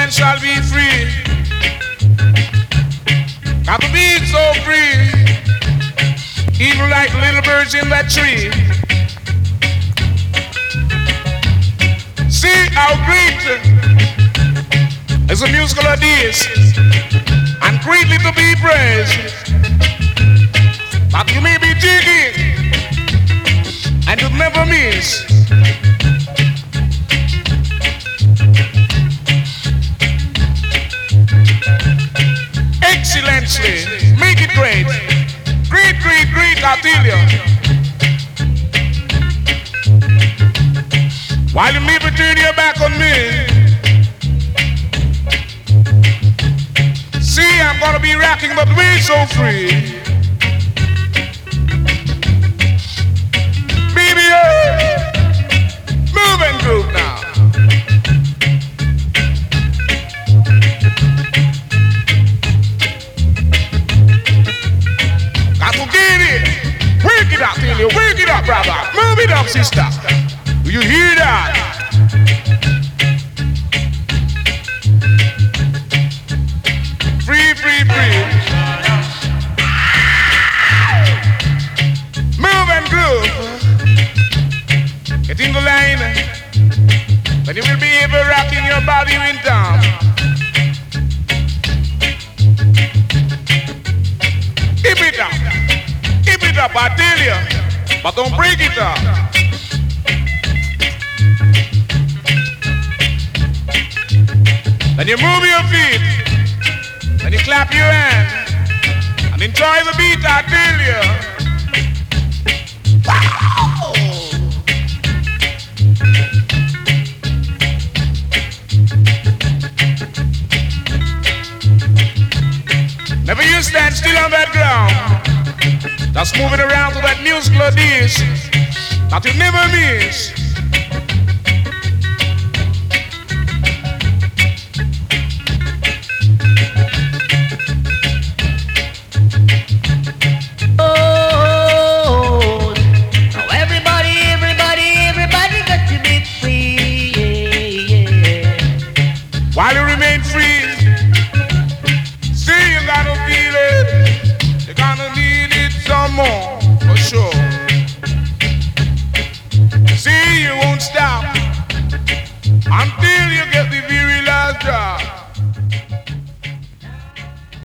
man shall be free. Got to be so free, even like little birds in that tree. See how great is a musical of this, and greatly to be praised. But you may be digging, and you never miss. Excellently, make it great. Great, great, great, I tell you. While you maybe turn your back on me, see, I'm gonna be rocking but way so free. Baby, move and groove now. Wake it up, Tilly. Wake it up, brother. Move it up, sister. Do you hear that? Free, free, free. Move and groove. Get in the line. Then you will be able to rock in your body in town. Keep it up. Keep it up, I tell you, but don't break it up. Then you move your feet, then you clap your hands, and enjoy the beat, I tell you. Wow! Never you stand still on that ground. Just moving around to that musical dish that you never miss. Oh, now everybody got to be free, yeah. While you remain free, see you gotta feel it. You gotta need it some more, for sure. See, you won't stop until you get the view.